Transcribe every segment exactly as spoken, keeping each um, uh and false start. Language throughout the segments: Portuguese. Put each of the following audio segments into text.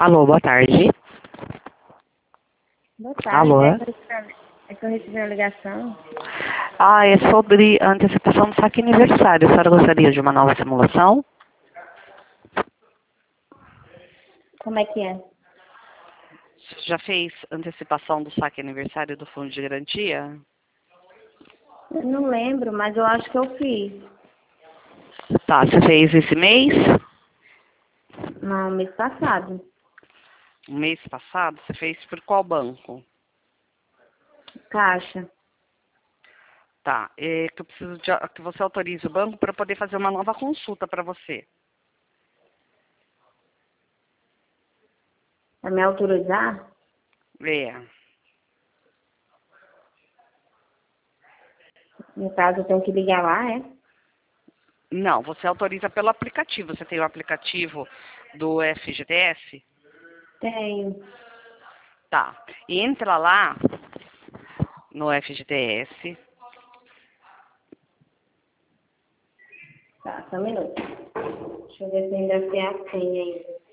Alô, boa tarde. Boa tarde, Alô? é que eu recebi, é que eu recebi uma ligação. Ah, é sobre a antecipação do saque aniversário. A senhora gostaria de uma nova simulação? Como é que é? Já fez antecipação do saque aniversário do fundo de garantia? Eu não lembro, mas eu acho que eu fiz. Tá, você fez esse mês? Não, mês passado. O mês passado? Você fez por qual banco? Caixa. Tá, é que eu preciso de, que você autorize o banco para poder fazer uma nova consulta para você. Pra me autorizar? É. No caso, eu tenho que ligar lá, é? Não, você autoriza pelo aplicativo. Você tem o aplicativo do F G T S? Tenho. Tá. Entra lá no F G T S. Tá, só um minuto. Deixa eu ver se ainda tem a senha ainda.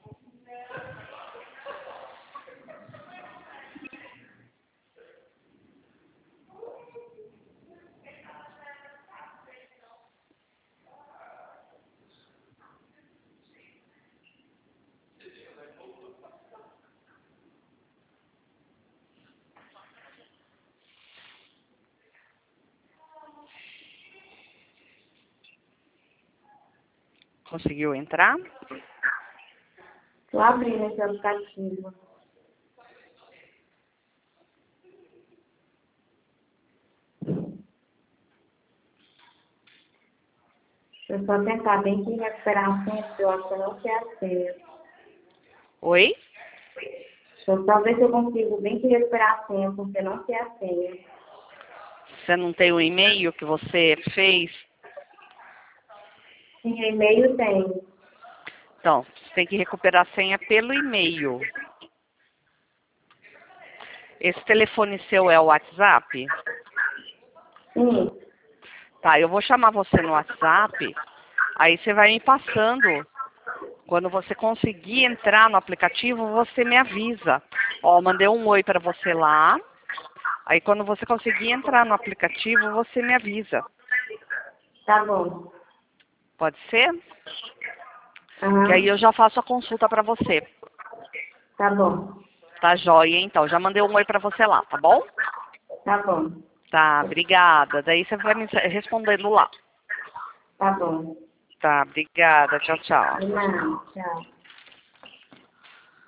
Conseguiu entrar? Tô abrindo esse aplicativo. Deixa eu só tentar bem que recuperar a senha, porque eu acho que eu não sei a senha. Oi? Deixa eu só ver se eu consigo bem que recuperar a senha, porque eu não sei a senha. Você não tem o e-mail que você fez? Sim, e-mail tem. Então, você tem que recuperar a senha pelo e-mail. Esse telefone seu é o WhatsApp? Sim. Tá, eu vou chamar você no WhatsApp, aí você vai me passando. Quando você conseguir entrar no aplicativo, você me avisa. Ó, mandei um oi para você lá. Aí quando você conseguir entrar no aplicativo, você me avisa. Tá bom. Pode ser? Que aí Aham. eu já faço a consulta para você. Tá bom. Tá joia, então. Já mandei um oi para você lá, tá bom? Tá bom. Tá, obrigada. Daí você vai me respondendo lá. Tá bom. Tá, obrigada. Tchau, tchau. De nada. Tchau.